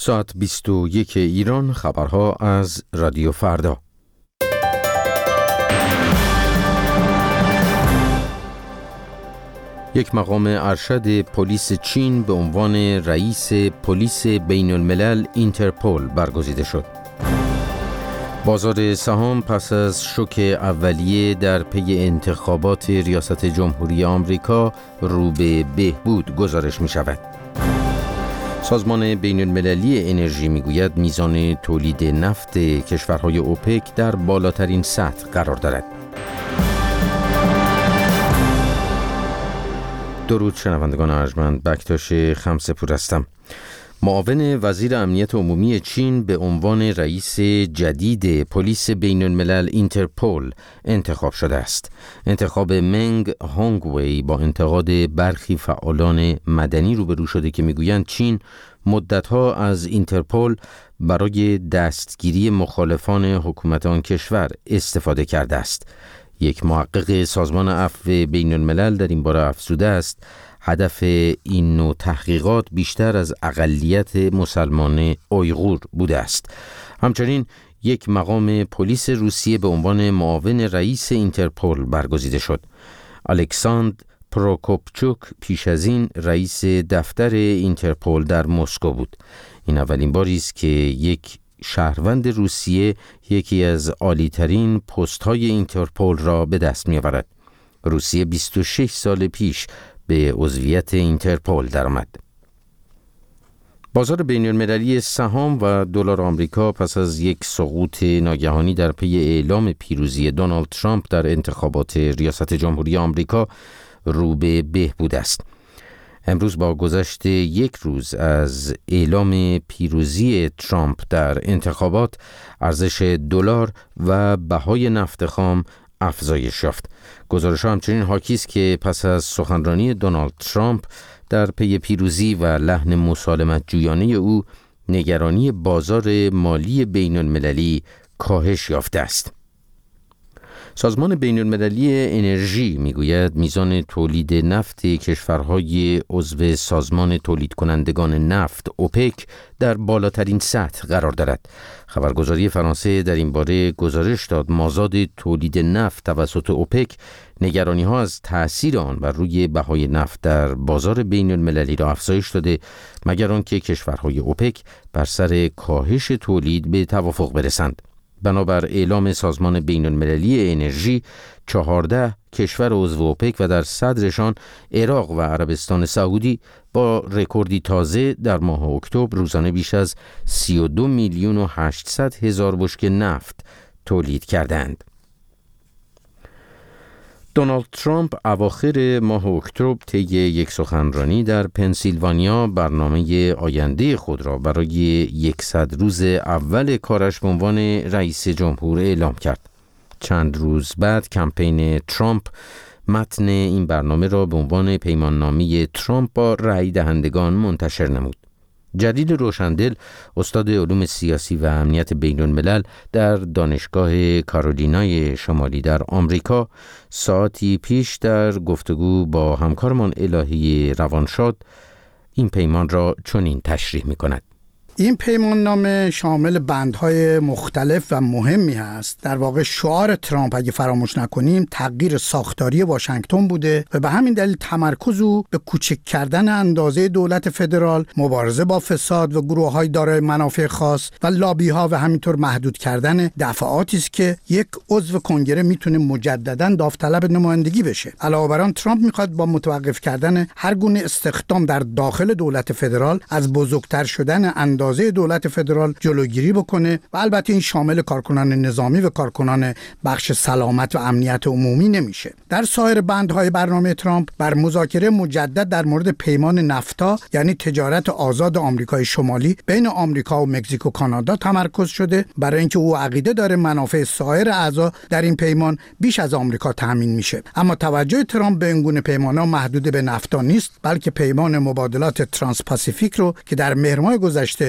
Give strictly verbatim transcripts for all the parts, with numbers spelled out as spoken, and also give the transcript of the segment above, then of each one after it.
ساعت بیست و یک ایران، خبرها از رادیو فردا. یک مقام ارشد پلیس چین به عنوان رئیس پلیس بین الملل اینترپل برگزیده شد. بازار سهام پس از شوک اولیه در پی انتخابات ریاست جمهوری آمریکا رو به بهبود گزارش می شود. سازمان بین المللی انرژی می گوید میزان تولید نفت کشورهای اوپک در بالاترین سطح قرار دارد. درود شنوندگان ارجمند، بکتاش خمسه‌پور هستم. معاون وزیر امنیت عمومی چین به عنوان رئیس جدید پلیس بین الملل اینترپل انتخاب شده است. انتخاب منگ هونگوی با انتقاد برخی فعالان مدنی روبرو شده که میگویند چین مدتها از اینترپل برای دستگیری مخالفان حکومت آن کشور استفاده کرده است. یک محقق سازمان عفو بین الملل در این باره افزوده است هدف این نوع تحقیقات بیشتر از اقلیت مسلمان اویغور بوده است. همچنین یک مقام پلیس روسیه به عنوان معاون رئیس اینترپل برگزیده شد. الکساندر پروکوپچوک پیش از این رئیس دفتر اینترپل در مسکو بود. این اولین باری است که یک شهروند روسیه یکی از عالی‌ترین پست‌های اینترپل را به دست می‌آورد. روسیه بیست و شش سال پیش به عضویت اینترپل درآمد. بازار بین‌المللی سهام و دلار آمریکا پس از یک سقوط ناگهانی در پی اعلام پیروزی دونالد ترامپ در انتخابات ریاست جمهوری آمریکا رو به بهبود است. امروز با گذشت یک روز از اعلام پیروزی ترامپ در انتخابات، ارزش دلار و بهای نفت خام افزایش یافت. گزارش‌ها همچنین حاکی است که پس از سخنرانی دونالد ترامپ در پی پیروزی و لحن مسالمت جویانه او، نگرانی بازار مالی بین المللی کاهش یافته است. سازمان بین المللی انرژی میگوید میزان تولید نفت کشورهای عضو سازمان تولید کنندگان نفت اوپک در بالاترین سطح قرار دارد. خبرگزاری فرانسه در این باره گزارش داد مازاد تولید نفت توسط اوپک نگرانی ها از تأثیر آن بر روی بهای نفت در بازار بین المللی را افزایش داده، مگر آنکه کشورهای اوپک بر سر کاهش تولید به توافق برسند. بنابر اعلام سازمان بین المللی انرژی، چهارده کشور عضو اوپک و در صدرشان عراق و عربستان سعودی با رکوردی تازه در ماه اکتبر روزانه بیش از سی و دو میلیون و هشتصد هزار بشکه نفت تولید کردند. دونالد ترامپ اواخر ماه اکتبر طی یک سخنرانی در پنسیلوانیا برنامه آینده خود را برای صد روز اول کارش به عنوان رئیس جمهور اعلام کرد. چند روز بعد کمپین ترامپ متن این برنامه را به عنوان پیماننامه ترامپ با رأی دهندگان منتشر نمود. جدید روشندل، استاد علوم سیاسی و امنیت بین الملل در دانشگاه کارولینای شمالی در آمریکا، ساعتی پیش در گفتگو با همکارمان الهی روانشاد این پیمان را چنین تشریح می کند. این پیمان نامه شامل بندهای مختلف و مهمی هست. در واقع شعار ترامپ اگه فراموش نکنیم تغییر ساختاری واشنگتن بوده و به همین دلیل تمرکز او به کوچک کردن اندازه دولت فدرال، مبارزه با فساد و گروه‌های دارای منافع خاص و لابی‌ها و همینطور محدود کردن دفعاتی است که یک عضو کنگره میتونه مجدداً داوطلب نمایندگی بشه. علاوه بر آن ترامپ میخواد با متوقف کردن هر گونه استخدام در داخل دولت فدرال از بزرگتر شدن اندازه دولت فدرال جلوگیری بکنه و البته این شامل کارکنان نظامی و کارکنان بخش سلامت و امنیت عمومی نمیشه. در سایر بندهای برنامه ترامپ بر مذاکره مجدد در مورد پیمان نفتا، یعنی تجارت آزاد آمریکای شمالی بین آمریکا و مکزیک و کانادا تمرکز شده، برای اینکه او عقیده داره منافع سایر اعضا در این پیمان بیش از آمریکا تامین میشه. اما توجه ترامپ به این گونه پیمان‌ها محدود به نفتا نیست، بلکه پیمان مبادلات ترانس پاسیفیک رو که در مهر ماه گذشته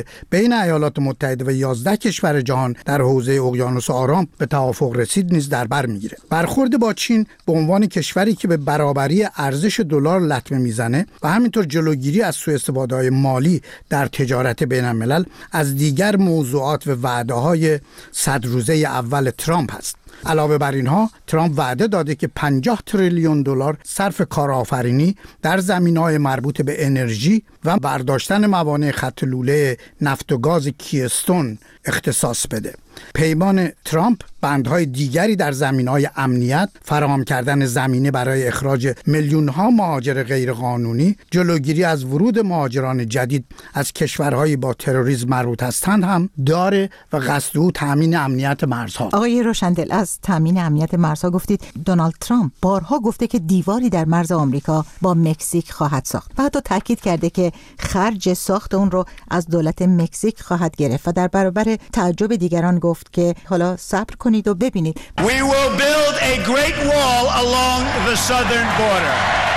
که بین ایالات متحده و یازده کشور جهان در حوزه اقیانوس آرام به توافق رسید نیز در بر میگیره. برخورد با چین به عنوان کشوری که به برابری ارزش دلار لطمه میزنه و همینطور جلوگیری از سوء استفاده‌های مالی در تجارت بین الملل از دیگر موضوعات و وعده‌های صد روزه اول ترامپ است. علاوه بر اینها ترامپ وعده داده که پنجاه تریلیون دلار صرف کارآفرینی در زمینه‌های مربوط به انرژی و برداشتن موانع خط لوله نفت و گاز کیستون اختصاص بده. پیمان ترامپ بندهای دیگری در زمینه‌های امنیت، فراهم کردن زمینه برای اخراج میلیون‌ها مهاجر غیرقانونی، جلوگیری از ورود مهاجران جدید از کشورهای با تروریسم مربوط هستند هم داره و قصد او تامین امنیت مرزها. آقای روشندل، از تامین امنیت مرزها گفتید. دونالد ترامپ بارها گفته که دیواری در مرز آمریکا با مکزیک خواهد ساخت و حتی تاکید کرده که خرج ساخت اون رو از دولت مکزیک خواهد گرفت و در برابر تعجب دیگران گفت که حالا صبر کنید و ببینید. We will build a great wall along the southern border.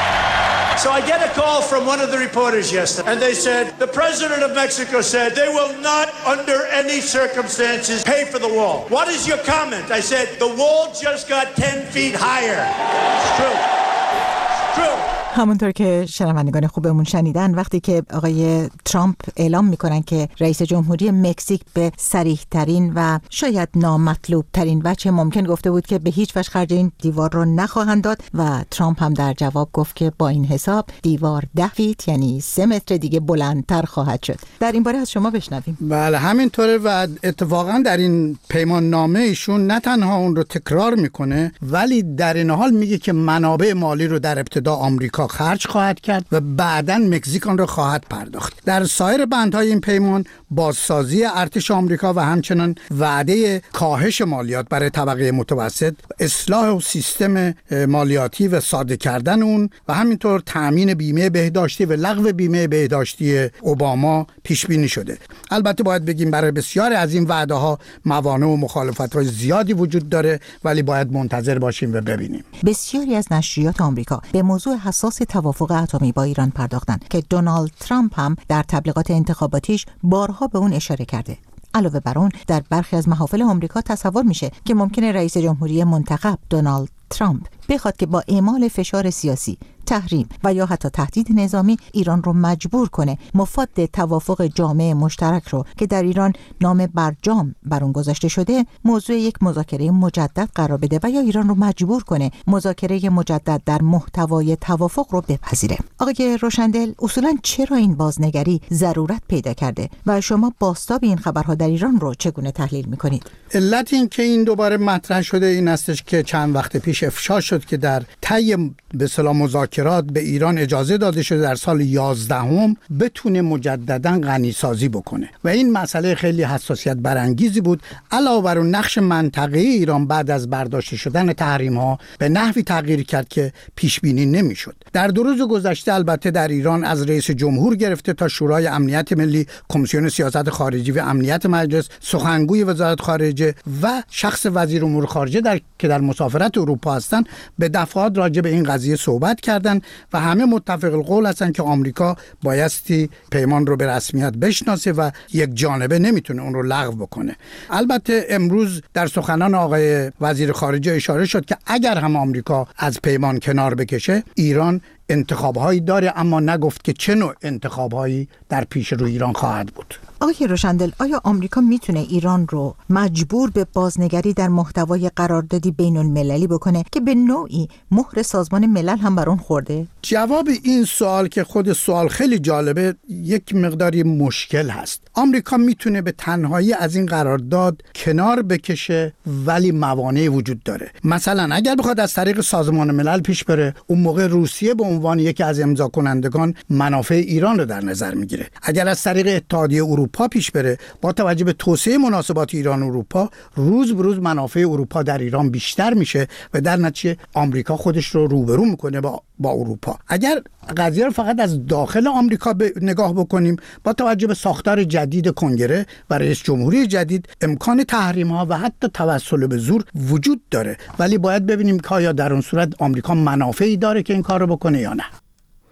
So I get a call from one of the reporters yesterday and they said the president of Mexico said they will not under any circumstances pay for the wall. What is your comment? I said the wall just got ten feet higher. It's true. It's true. همونطور که شنوندگان خوبمون شنیدن، وقتی که آقای ترامپ اعلام میکنن که رئیس جمهوری مکزیک به صریح ترین و شاید نامطلوب ترین وجه ممکن گفته بود که به هیچ وجه خرج این دیوار رو نخواهند داد و ترامپ هم در جواب گفت که با این حساب دیوار ده فیت یعنی سه متر دیگه بلندتر خواهد شد. در این باره از شما بشنویم. بله همینطوره و اتفاقا در این پیمان نامه ایشون نه تنها اون رو تکرار میکنه ولی در این حال میگه که منابع مالی رو در ابتدا آمریکا خرج خواهد کرد و بعداً مکزیک آن را خواهد پرداخت. در سایر بندهای این پیمان بازسازی ارتش آمریکا و همچنان وعده کاهش مالیات برای طبقه متوسط، اصلاح سیستم مالیاتی و ساده کردن اون و همینطور تامین بیمه بهداشتی و لغو بیمه بهداشتی اوباما پیش بینی شده. البته باید بگیم برای بسیاری از این وعده ها موانع و مخالفت‌های زیادی وجود داره ولی باید منتظر باشیم و ببینیم. بسیاری از نشریات آمریکا به موضوع حساس توافق اتمی با ایران پرداختند که دونالد ترامپ هم در تبلیغات انتخاباتیش بارها به اون اشاره کرده. علاوه بر اون در برخی از محافل آمریکا تصور میشه که ممکنه رئیس جمهوری منتخب دونالد ترامپ بخواد که با اعمال فشار سیاسی، تحریم و یا حتی تهدید نظامی ایران رو مجبور کنه مفاد توافق جامع مشترک رو که در ایران نام برجام بر اون گذاشته شده موضوع یک مذاکره مجدد قرار بده و یا ایران رو مجبور کنه مذاکره مجدد در محتوای توافق رو بپذیره. آقای روشندل، اصولاً چرا این بازنگری ضرورت پیدا کرده و شما بازتاب این خبرها در ایران رو چگونه تحلیل میکنید؟ علت این که این دوباره مطرح شده این استش که چند وقت پیش افشا شد که در طی به اصطلاح مذاکرات به ایران اجازه داده شده در سال یازدهم بتونه مجددا غنیسازی بکنه و این مسئله خیلی حساسیت برانگیزی بود. علاوه بر اون نقش منطقه ایران بعد از برداشته شدن تحریم ها به نحوی تغییر کرد که پیش بینی نمیشد. در دو روز گذشته البته در ایران از رئیس جمهور گرفته تا شورای امنیت ملی، کمیسیون سیاست خارجی و امنیت مجلس، سخنگوی وزارت خارجه و شخص وزیر امور خارجه در که در مسافرت اروپا هستن به دفعات راجع به این قضیه صحبت کردن و همه متفق القول هستن که آمریکا بایستی پیمان رو به رسمیت بشناسه و یک جانبه نمیتونه اون رو لغو بکنه. البته امروز در سخنان آقای وزیر خارجه اشاره شد که اگر هم آمریکا از پیمان کنار بکشه ایران انتخاب‌هایی داره، اما نگفت که چه نوع انتخاب‌هایی در پیش رو ایران خواهد بود. آقای روشندل، آیا آمریکا میتونه ایران رو مجبور به بازنگری در محتوای قراردادی بین المللی بکنه که به نوعی مهر سازمان ملل هم بر اون خورده؟ جواب این سوال که خود سوال خیلی جالبه یک مقداری مشکل هست. آمریکا میتونه به تنهایی از این قرارداد کنار بکشه ولی موانعی وجود داره. مثلا اگر بخواد از طریق سازمان ملل پیش بره اون موقع روسیه به عنوان یکی از امضا کنندگان منافع ایران رو در نظر میگیره. اگر از طریق اتحادیه اروپا پیش بره با توجه به توسعه مناسبات ایران و اروپا روز به روز منافع اروپا در ایران بیشتر میشه و در نتیجه آمریکا خودش رو روبرو میکنه با با اروپا. اگر قضیه رو فقط از داخل آمریکا نگاه بکنیم با توجه به ساختار جدید کنگره و رئیس جمهوری جدید امکان تحریم ها و حتی توسل به زور وجود داره، ولی باید ببینیم که آیا در اون صورت آمریکا منافعی داره که این کار رو بکنه یا نه.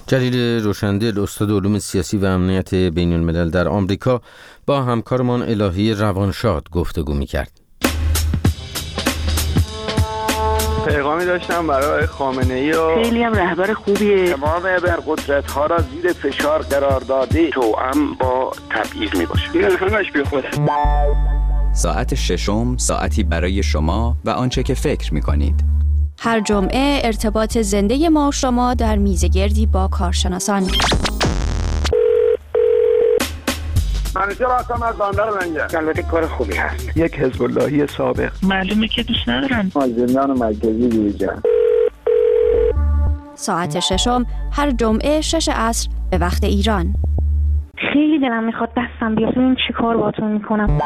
جلیل روشندل، استاد علوم سیاسی و امنیت بین الملل در آمریکا، با همکارمان الهی روانشاد گفتگو می‌کرد. پیغامی داشتم برای خامنه‌ای و خیلی هم رهبر خوبیه. تمام ابرقدرت‌ها را زیر فشار قرار داده توأم با تبعیض میباشه. این همش بیخوده. ساعت ششم، ساعتی برای شما و آنچه که فکر می‌کنید. هر جمعه ارتباط زنده ما و شما در میزگردی با کارشناسان. منیجر هستم از بندر منجر. البته کار خوبی هست. یک حزب اللهی سابق. معلومه که دوست ندارن. از زندان مرکزی بیرون. ساعت ششم هر جمعه شش عصر به وقت ایران. خیلی دلم میخواد دستم بیاد ببینم چی کار باهاتون میکنم.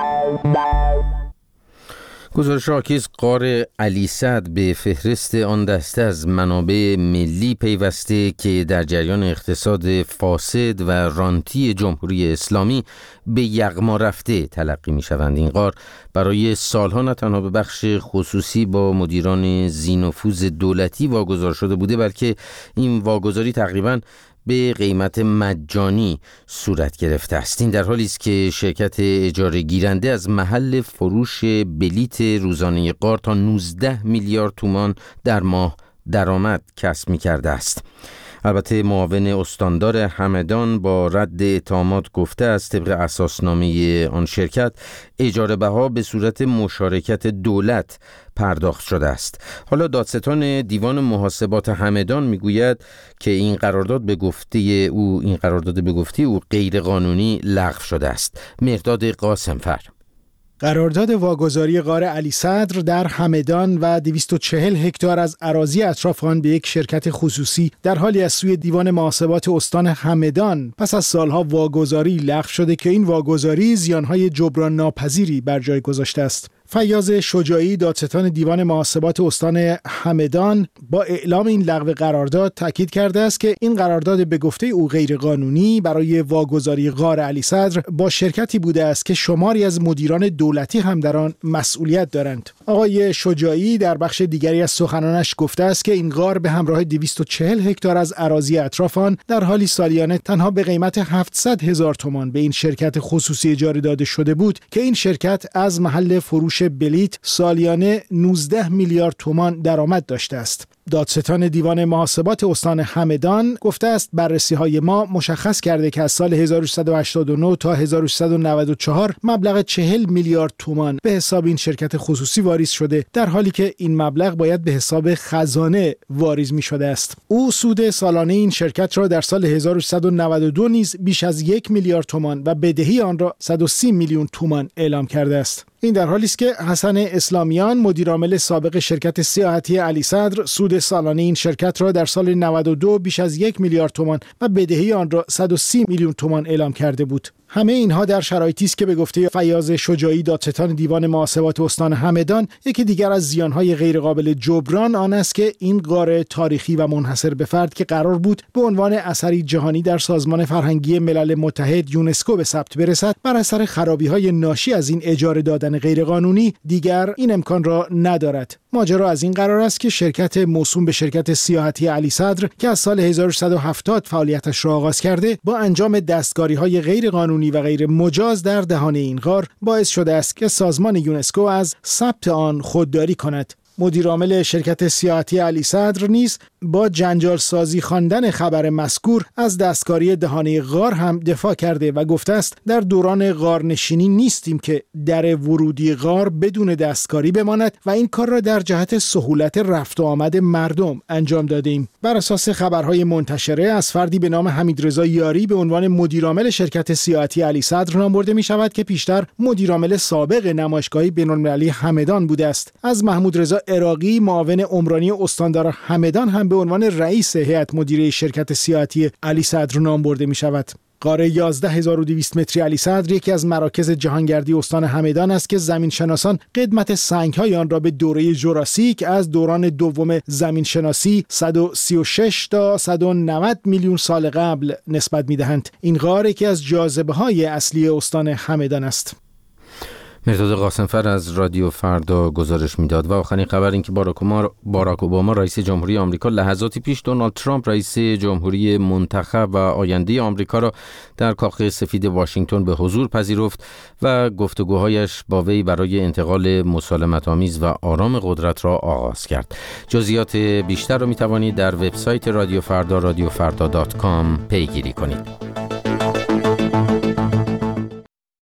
گزارش راکیز غار علی صدر به فهرست آن دسته از منابع ملی پیوسته که در جریان اقتصاد فاسد و رانتی جمهوری اسلامی به یغما رفته تلقی می شوند. این غار برای سالها نه تنها به بخش خصوصی با مدیران ذی‌نفوذ دولتی واگذار شده بوده، بلکه این واگذاری تقریباً به قیمت مجانی صورت گرفته است. این در حالی است که شرکت اجاره گیرنده از محل فروش بلیت روزانه غار تا نوزده میلیارد تومان در ماه درآمد کسب می‌کرده است. البته معاون استاندار همدان با رد اتهامات گفته است طبق اساسنامه آن شرکت اجاره بها به صورت مشارکت دولت پرداخت شده است. حالا دادستان دیوان محاسبات همدان میگوید که این قرارداد به گفته او این قرارداد به گفته او غیر قانونی لغو شده است. مرداد قاسمفر. قرارداد واگذاری غار علی صدر در همدان و دویست و چهل هکتار از اراضی اطراف آن به یک شرکت خصوصی در حالی از سوی دیوان محاسبات استان همدان پس از سالها واگذاری لغو شده که این واگذاری زیانهای جبران ناپذیری بر جای گذاشته است. فیاض شجاعی، دادستان دیوان محاسبات استان همدان، با اعلام این لغو قرارداد تاکید کرده است که این قرارداد به گفته او غیر قانونی برای واگذاری غار علی صدر با شرکتی بوده است که شماری از مدیران دولتی هم در آن مسئولیت دارند. آقای شجاعی در بخش دیگری از سخنانش گفته است که این غار به همراه دویست و چهل هکتار از اراضی اطراف آن در حالی سالیانه تنها به قیمت هفتصد هزار تومان به این شرکت خصوصی اجاره داده شده بود که این شرکت از محل فروش بلیت سالیانه نوزده میلیارد تومان درآمد داشته است. دادستان دیوان محاسبات استان همدان گفته است بررسی‌های ما مشخص کرده که از سال هزار و سیصد و هشتاد و نه تا هزار و سیصد و نود و چهار مبلغ چهل میلیارد تومان به حساب این شرکت خصوصی واریز شده، در حالی که این مبلغ باید به حساب خزانه واریز می شده است. او سود سالانه این شرکت را در سال هزار و سیصد و نود و دو نیز بیش از یک میلیارد تومان و بدهی آن را صد و سی میلیون تومان اعلام کرده است. این در حالی است که حسن اسلامیان، مدیرعامل سابق شرکت سیاحتی علی صدر، سود سالانه این شرکت را در سال نود و دو بیش از یک میلیارد تومان و بدهی آن را صد و سی میلیون تومان اعلام کرده بود. همه اینها در شرایطی است که به گفته فیاض شجاعی، دادستان دیوان محاسبات استان همدان، یکی دیگر از زیانهای غیرقابل جبران آن است که این غار تاریخی و منحصر به فرد که قرار بود به عنوان اثری جهانی در سازمان فرهنگی ملل متحد یونسکو به ثبت برسد، بر اثر خرابی‌های ناشی از این اجاره دادن غیرقانونی دیگر این امکان را ندارد. ماجرا از این قرار است که شرکت موسوم به شرکت سیاحتی علی صدر که از سال هزار و سیصد و هفتاد فعالیتش را آغاز کرده، با انجام دستکاری‌های غیرقانونی و غیر مجاز در دهان این غار باعث شده است که سازمان یونسکو از ثبت آن خودداری کند. مدیرعامل شرکت سیاحتی علی صدر نیز با جنجال سازی خواندن خبر مذکور از دستکاری دهانه غار هم دفاع کرده و گفته است در دوران غارنشینی نیستیم که در ورودی غار بدون دستکاری بماند و این کار را در جهت سهولت رفت و آمد مردم انجام دادیم. بر اساس خبرهای منتشره از فردی به نام حمیدرضا یاری به عنوان مدیرعامل شرکت سیاحتی علی صدر نام برده می شود که پیشتر مدیرعامل سابق نمایشگاه بین‌المللی همدان بوده است. از محمود رضا عراقی، معاون عمرانی استاندار همدان، هم به عنوان رئیس هیئت مدیره شرکت سیاحتی علی صدر نام برده می شود. غار یازده هزار و دویست متری علی صدر یکی از مراکز جهانگردی استان همدان است که زمینشناسان قدمت سنگ‌های آن را به دوره ژوراسیک از دوران دوم زمینشناسی صد و سی و شش تا صد و نود میلیون سال قبل نسبت می‌دهند. این غار یکی از جاذبه‌های اصلی استان همدان است. مرداد قاسمفر از رادیو فردا گزارش میداد. و آخرین خبر این که باراک اوباما رئیس جمهوری آمریکا لحظاتی پیش دونالد ترامپ رئیس جمهوری منتخب و آینده آمریکا را در کاخ سفید واشنگتن به حضور پذیرفت و گفتگوهایش با وی برای انتقال مسالمت‌آمیز و آرام قدرت را آغاز کرد. جزئیات بیشتر را می‌توانید در وبسایت رادیو فردا رادیو فردا دات کام پیگیری کنید.